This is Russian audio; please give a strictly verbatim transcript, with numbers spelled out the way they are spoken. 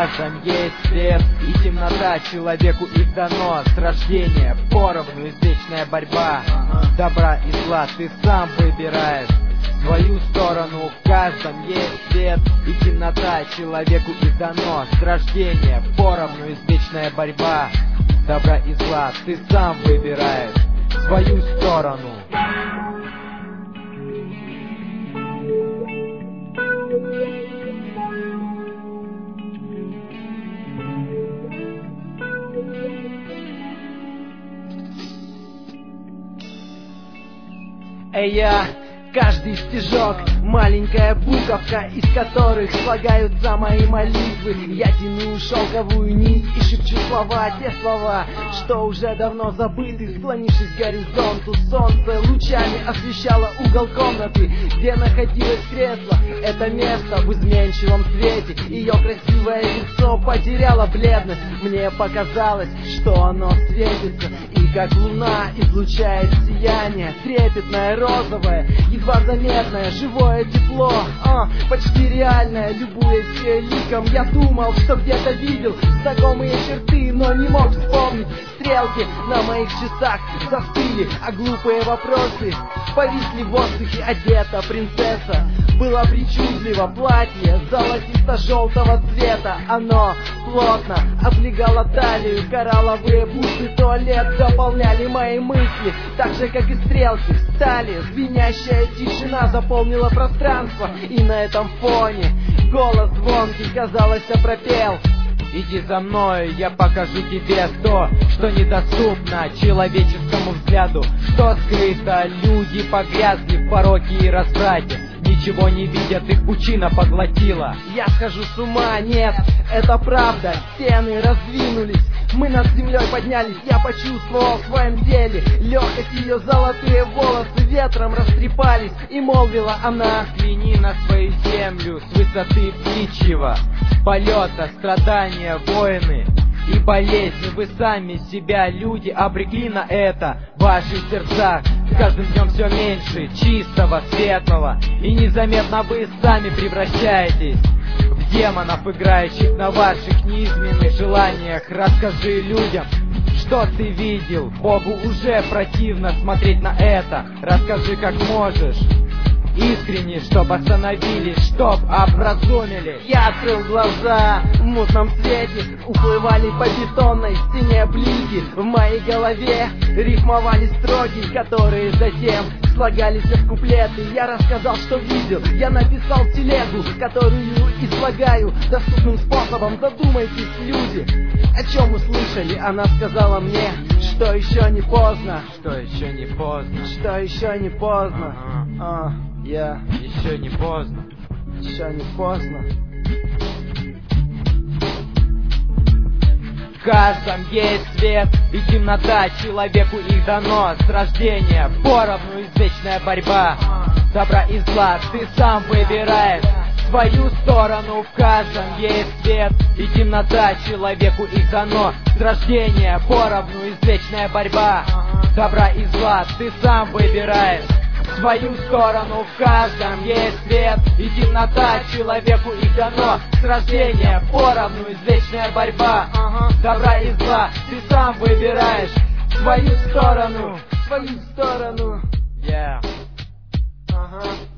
каждом есть свет и темнота, человеку их дано с рождения поровну, извечная борьба добра и зла, ты сам выбираешь свою сторону. В каждом есть свет и темнота, человеку их дано с рождения поровну, извечная борьба добра и зла, ты сам выбираешь свою сторону. Эй, я, каждый стежок, маленькая буковка, из которых слагаются мои молитвы. Я тяну шелковую нить и шепчу слова, те слова, что уже давно забыты. Склонившись к горизонту, солнце лучами освещало угол комнаты, где находилось кресло. Это место в изменчивом свете, ее красивое лицо потеряло бледность. Мне показалось, что оно светится, и как луна излучает сияние, трепетное, розовое, едва заметное, живое тепло, а, почти реальное. Любуясь ее ликом, я думал, что где-то видел знакомые черты, но не мог вспомнить. Стрелки на моих часах застыли, а глупые вопросы повисли в воздухе. Одета принцесса была причудливо, платье золотисто-желтого цвета. Оно плотно облегало талию, коралловые бусты туалет дополняли мои мысли, так же, как и стрелки стали. Звенящая тишина заполнила пространство, и на этом фоне голос звонкий, казалось, пропел: иди за мною, я покажу тебе то, что недоступно человеческому взгляду, что скрыто. Люди погрязли в пороке и разврате, ничего не видят, их пучина поглотила. Я схожу с ума, нет, это правда. Стены раздвинулись, мы над землей поднялись. Я почувствовал в своем теле легкость, ее золотые волосы ветром растрепались, и молвила она: взгляни на свою землю с высоты птичьего полета, страдания, войны и болезни. Вы сами себя, люди, обрекли на это. В ваших сердцах с каждым днем все меньше чистого, светлого, и незаметно вы сами превращаетесь в демонов, играющих на ваших неизменных желаниях. Расскажи людям, что ты видел. Богу уже противно смотреть на это. Расскажи, как можешь, искренне, чтоб остановились, чтоб образумили. Я открыл глаза, в мутном свете уплывали по бетонной стене блики. В моей голове рифмовали строки, которые затем слагались в куплеты. Я рассказал, что видел, я написал телегу, которую излагаю доступным способом. Задумайтесь, люди, о чем услышали. Она сказала мне, что еще не поздно, что еще не поздно, что еще не поздно. Ага. А, я yeah. Еще не поздно, еще не поздно. В каждом есть свет и темнота, человеку их дано с рождения поровну, извечная борьба добра и зла, ты сам выбираешь свою сторону. В каждом есть свет и темнота, человеку их дано с рождения поровну, извечная борьба добра и зла, ты сам выбираешь свою сторону. В каждом есть свет и темнота, человеку их дано с рождения поровну, извечная борьба добра и зла, ты сам выбираешь свою сторону, свою сторону. Yeah. Ага.